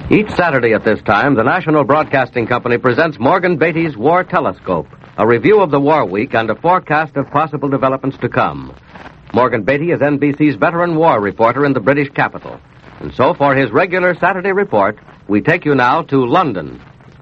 Each Saturday at this time, the National Broadcasting Company presents Morgan Beatty's War Telescope, a review of the war week and a forecast of possible developments to come. Morgan Beatty is NBC's veteran war reporter in the British capital. And so for his regular Saturday report, we take you now to London.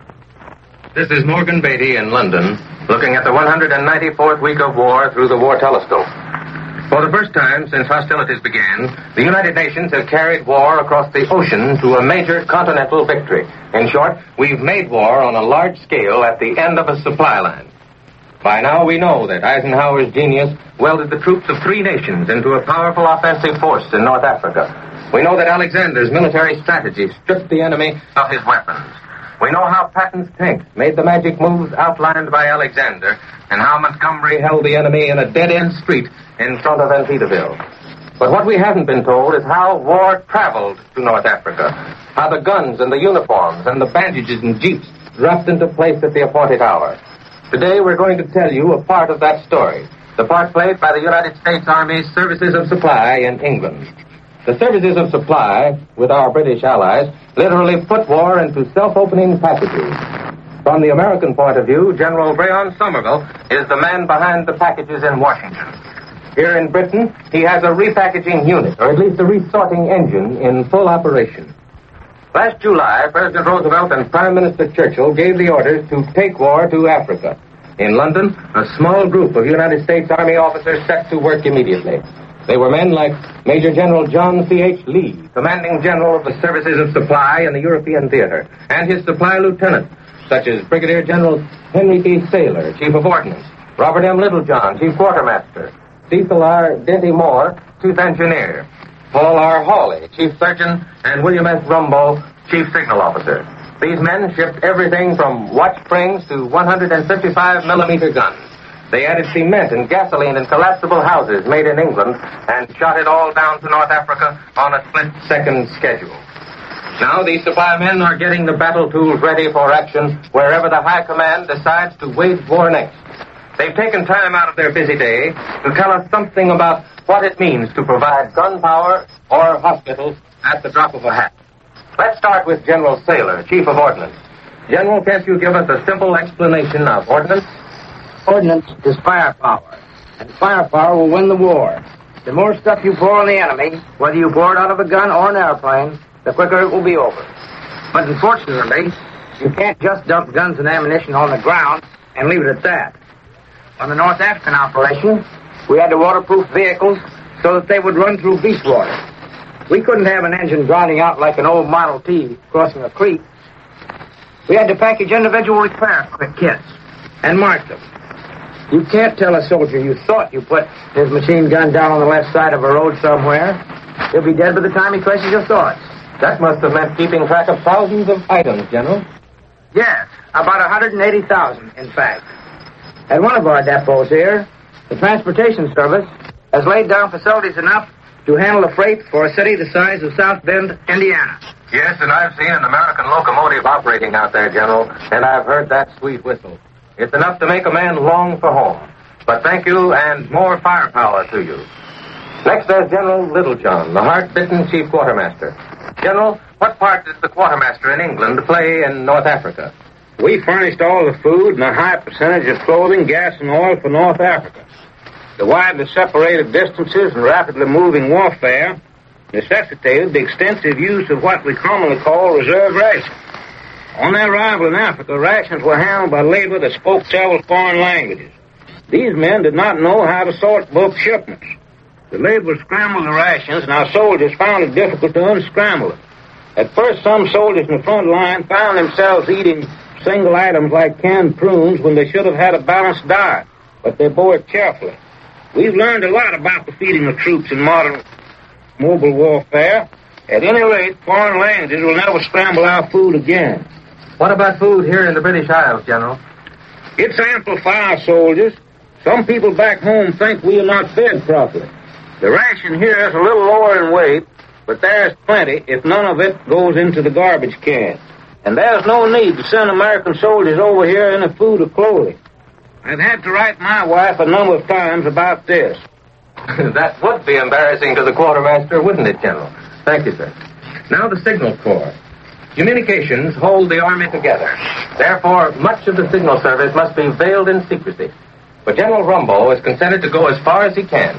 This is Morgan Beatty in London, looking at the 194th week of war through the War Telescope. For the first time since hostilities began, the United Nations have carried war across the ocean to a major continental victory. In short, we've made war on a large scale at the end of a supply line. By now we know that Eisenhower's genius welded the troops of three nations into a powerful offensive force in North Africa. We know that Alexander's military strategy stripped the enemy of his weapons. We know how Patton's tanks made the magic moves outlined by Alexander, and how Montgomery held the enemy in a dead-end street in front of Antietam. But what we haven't been told is how war traveled to North Africa, how the guns and the uniforms and the bandages and jeeps dropped into place at the appointed hour. Today we're going to tell you a part of that story, the part played by the United States Army's Services of Supply in England. The Services of Supply, with our British allies, literally put war into self-opening packages. From the American point of view, General Breon Somerville is the man behind the packages in Washington. Here in Britain, he has a repackaging unit, or at least a resorting engine, in full operation. Last July, President Roosevelt and Prime Minister Churchill gave the orders to take war to Africa. In London, a small group of United States Army officers set to work immediately. They were men like Major General John C.H. Lee, commanding general of the Services of Supply in the European theater, and his supply lieutenants, such as Brigadier General Henry T. Saylor, Chief of Ordnance, Robert M. Littlejohn, Chief Quartermaster, Cecil R. Denty Moore, Chief Engineer, Paul R. Hawley, Chief Surgeon, and William S. Rumbo, Chief Signal Officer. These men shipped everything from watch springs to 155-millimeter guns. They added cement and gasoline in collapsible houses made in England and shot it all down to North Africa on a split-second schedule. Now these supply men are getting the battle tools ready for action wherever the High Command decides to wage war next. They've taken time out of their busy day to tell us something about what it means to provide gunpowder or hospitals at the drop of a hat. Let's start with General Saylor, Chief of Ordnance. General, can't you give us a simple explanation of ordnance? Ordnance is firepower, and firepower will win the war. The more stuff you pour on the enemy, whether you pour it out of a gun or an airplane, the quicker it will be over. But unfortunately, you can't just dump guns and ammunition on the ground and leave it at that. On the North African operation, we had to waterproof vehicles so that they would run through beach water. We couldn't have an engine grinding out like an old Model T crossing a creek. We had to package individual repair kits and mark them. You can't tell a soldier you thought you put his machine gun down on the left side of a road somewhere. He'll be dead by the time he traces your thoughts. That must have meant keeping track of thousands of items, General. Yes, about 180,000, in fact. At one of our depots here, the Transportation Service has laid down facilities enough to handle a freight for a city the size of South Bend, Indiana. Yes, and I've seen an American locomotive operating out there, General, and I've heard that sweet whistle. It's enough to make a man long for home. But thank you, and more firepower to you. Next, there's General Littlejohn, the hard-bitten Chief Quartermaster. General, what part does the quartermaster in England play in North Africa? We furnished all the food and a high percentage of clothing, gas, and oil for North Africa. The widely separated distances and rapidly moving warfare necessitated the extensive use of what we commonly call reserve rations. On their arrival in Africa, rations were handled by labor that spoke several foreign languages. These men did not know how to sort both shipments. The labor scrambled the rations, and our soldiers found it difficult to unscramble it. At first, some soldiers in the front line found themselves eating single items like canned prunes when they should have had a balanced diet, but they bore it cheerfully. We've learned a lot about the feeding of troops in modern mobile warfare. At any rate, foreign languages will never scramble our food again. What about food here in the British Isles, General? It's ample for our soldiers. Some people back home think we are not fed properly. The ration here is a little lower in weight, but there's plenty if none of it goes into the garbage can. And there's no need to send American soldiers over here any food or clothing. I've had to write my wife a number of times about this. That would be embarrassing to the quartermaster, wouldn't it, General? Thank you, sir. Now the Signal Corps. Communications hold the Army together. Therefore, much of the signal service must be veiled in secrecy. But General Rumbo has consented to go as far as he can.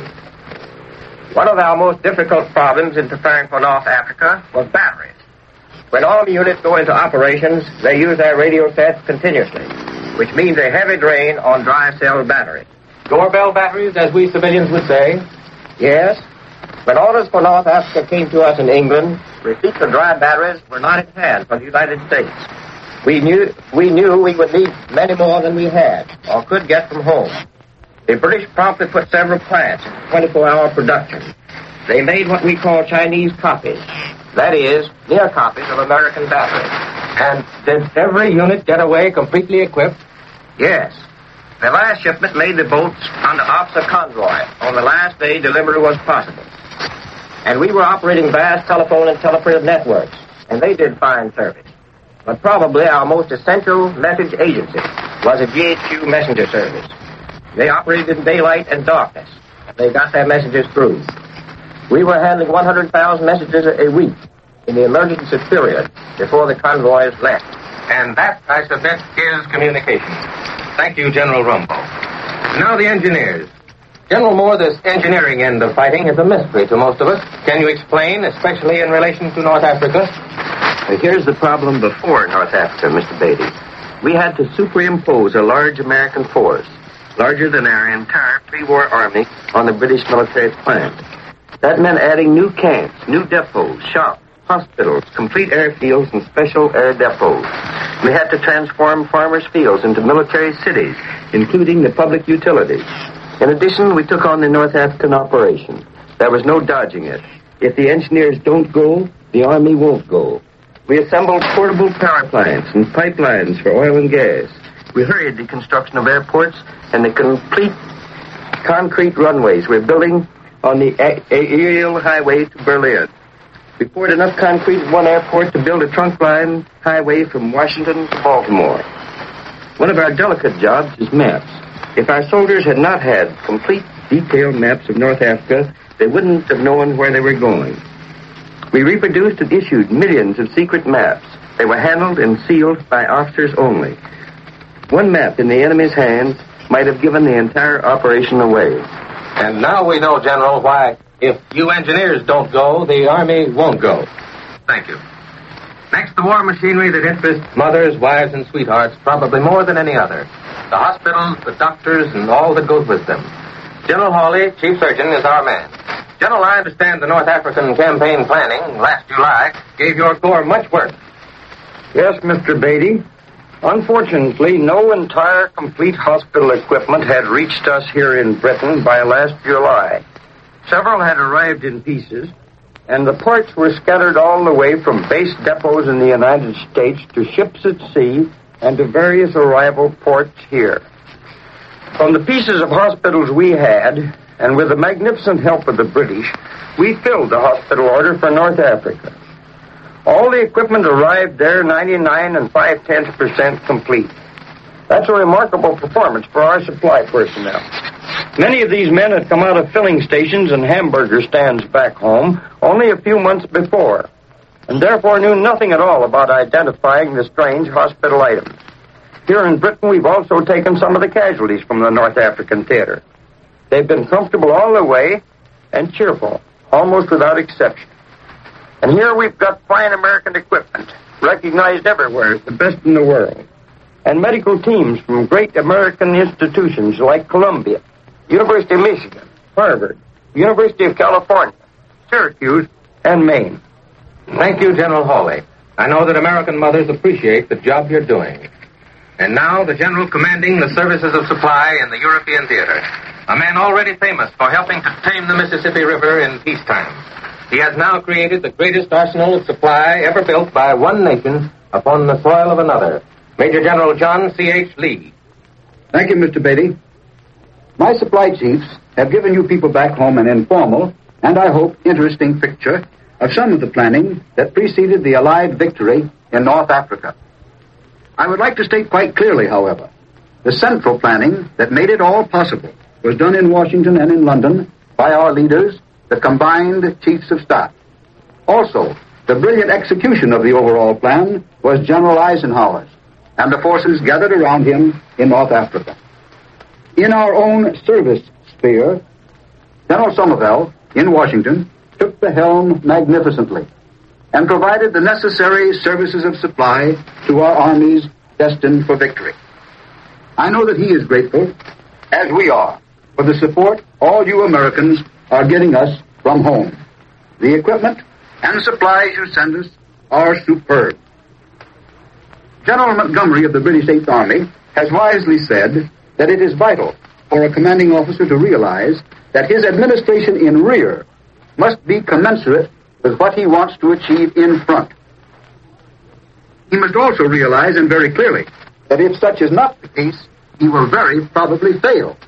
One of our most difficult problems in preparing for North Africa was batteries. When Army units go into operations, they use their radio sets continuously, which means a heavy drain on dry cell batteries. Doorbell batteries, as we civilians would say? Yes. When orders for North Africa came to us in England, receipts of dry batteries were not in hand for the United States. We knew we would need many more than we had or could get from home. The British promptly put several plants in 24-hour production. They made what we call Chinese copies. That is, near copies of American batteries. And did every unit get away completely equipped? Yes. The last shipment made the boats under officer convoy on the last day delivery was possible. And we were operating vast telephone and teleprinter networks, and they did fine service. But probably our most essential message agency was a GHQ messenger service. They operated in daylight and darkness. They got their messages through. We were handling 100,000 messages a week in the emergency period before the convoys left. And that, I submit, is communication. Thank you, General Rumbo. Now the engineers. General Moore, this engineering end of fighting is a mystery to most of us. Can you explain, especially in relation to North Africa? Here's the problem before North Africa, Mr. Beatty. We had to superimpose a large American force, larger than our entire pre-war army, on the British military plant. That meant adding new camps, new depots, shops, hospitals, complete airfields, and special air depots. We had to transform farmers' fields into military cities, including the public utilities. In addition, we took on the North African operation. There was no dodging it. If the engineers don't go, the Army won't go. We assembled portable power plants and pipelines for oil and gas. We hurried the construction of airports and the complete concrete runways we're building on the aerial highway to Berlin. We poured enough concrete at one airport to build a trunk line highway from Washington to Baltimore. One of our delicate jobs is maps. If our soldiers had not had complete detailed maps of North Africa, they wouldn't have known where they were going. We reproduced and issued millions of secret maps. They were handled and sealed by officers only. One map in the enemy's hands might have given the entire operation away. And now we know, General, why, if you engineers don't go, the Army won't go. Thank you. Next, the war machinery that interests mothers, wives, and sweethearts probably more than any other. The hospitals, the doctors, and all that goes with them. General Hawley, Chief Surgeon, is our man. General, I understand the North African campaign planning last July gave your Corps much work. Yes, Mr. Beatty. Unfortunately, no entire complete hospital equipment had reached us here in Britain by last July. Several had arrived in pieces, and the parts were scattered all the way from base depots in the United States to ships at sea and to various arrival ports here. From the pieces of hospitals we had, and with the magnificent help of the British, we filled the hospital order for North Africa. All the equipment arrived there 99 and 5/10% complete. That's a remarkable performance for our supply personnel. Many of these men had come out of filling stations and hamburger stands back home only a few months before, and therefore knew nothing at all about identifying the strange hospital items. Here in Britain, we've also taken some of the casualties from the North African theater. They've been comfortable all the way and cheerful, almost without exception. And here we've got fine American equipment, recognized everywhere as the best in the world, and medical teams from great American institutions like Columbia, University of Michigan, Harvard, University of California, Syracuse, and Maine. Thank you, General Hawley. I know that American mothers appreciate the job you're doing. And now the general commanding the services of supply in the European theater, a man already famous for helping to tame the Mississippi River in peacetime. He has now created the greatest arsenal of supply ever built by one nation upon the soil of another. Major General John C.H. Lee. Thank you, Mr. Beatty. My supply chiefs have given you people back home an informal, and I hope interesting picture of some of the planning that preceded the Allied victory in North Africa. I would like to state quite clearly, however, the central planning that made it all possible was done in Washington and in London by our leaders, the combined chiefs of staff. Also, the brilliant execution of the overall plan was General Eisenhower's, and the forces gathered around him in North Africa. In our own service sphere, General Somervell, in Washington, took the helm magnificently and provided the necessary services of supply to our armies destined for victory. I know that he is grateful, as we are, for the support all you Americans are getting us from home. The equipment and supplies you send us are superb. General Montgomery of the British Eighth Army has wisely said that it is vital for a commanding officer to realize that his administration in rear must be commensurate with what he wants to achieve in front. He must also realize, and very clearly, that if such is not the case, he will very probably fail.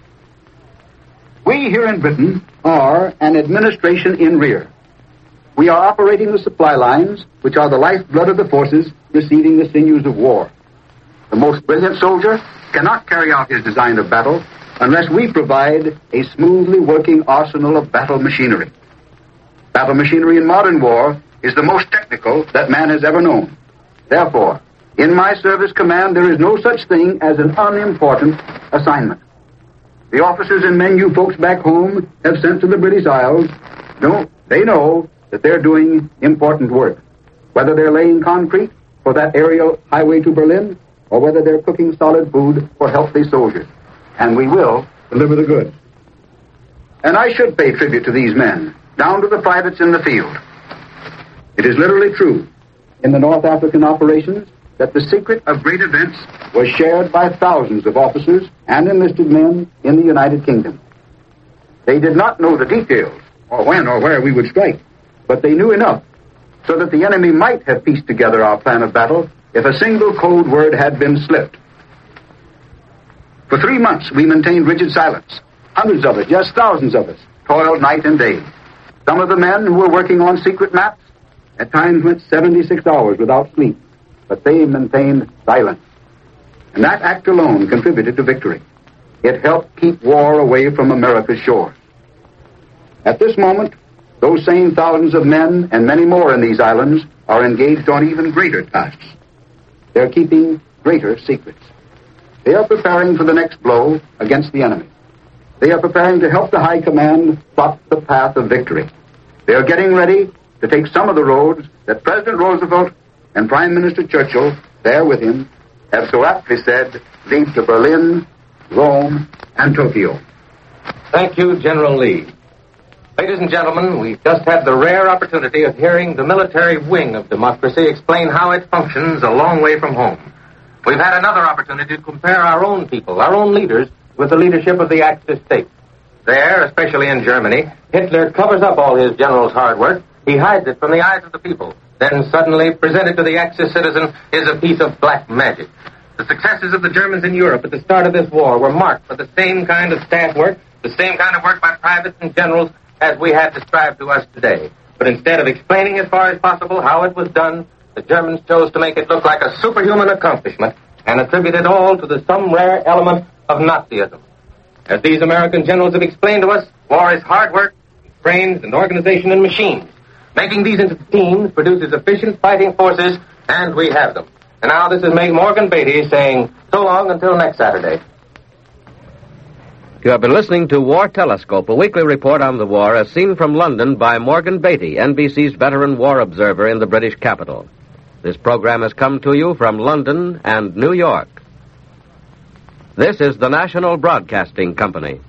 We here in Britain are an administration in rear. We are operating the supply lines, which are the lifeblood of the forces receiving the sinews of war. The most brilliant soldier cannot carry out his design of battle unless we provide a smoothly working arsenal of battle machinery. Battle machinery in modern war is the most technical that man has ever known. Therefore, in my service command, there is no such thing as an unimportant assignment. The officers and men you folks back home have sent to the British Isles, they know that they're doing important work. Whether they're laying concrete for that aerial highway to Berlin, or whether they're cooking solid food for healthy soldiers. And we will deliver the goods. And I should pay tribute to these men, down to the privates in the field. It is literally true in the North African operations that the secret of great events was shared by thousands of officers and enlisted men in the United Kingdom. They did not know the details, or when or where we would strike, but they knew enough so that the enemy might have pieced together our plan of battle if a single code word had been slipped. For 3 months, we maintained rigid silence. Hundreds of us, yes, thousands of us, toiled night and day. Some of the men who were working on secret maps at times went 76 hours without sleep, but they maintained silence. And that act alone contributed to victory. It helped keep war away from America's shores. At this moment, those same thousands of men and many more in these islands are engaged on even greater tasks. They're keeping greater secrets. They are preparing for the next blow against the enemy. They are preparing to help the High Command plot the path of victory. They are getting ready to take some of the roads that President Roosevelt and Prime Minister Churchill, there with him, have so aptly said lead to Berlin, Rome, and Tokyo. Thank you, General Lee. Ladies and gentlemen, we've just had the rare opportunity of hearing the military wing of democracy explain how it functions a long way from home. We've had another opportunity to compare our own people, our own leaders, with the leadership of the Axis states. There, especially in Germany, Hitler covers up all his generals' hard work. He hides it from the eyes of the people. Then suddenly, presented to the Axis citizen, is a piece of black magic. The successes of the Germans in Europe at the start of this war were marked by the same kind of staff work, the same kind of work by privates and generals as we had described to us today. But instead of explaining as far as possible how it was done, the Germans chose to make it look like a superhuman accomplishment and attributed all to some rare element of Nazism. As these American generals have explained to us, war is hard work, brains, and organization and machines. Making these into teams produces efficient fighting forces, and we have them. And now this is Morgan Beatty saying so long until next Saturday. You have been listening to War Telescope, a weekly report on the war as seen from London by Morgan Beatty, NBC's veteran war observer in the British capital. This program has come to you from London and New York. This is the National Broadcasting Company.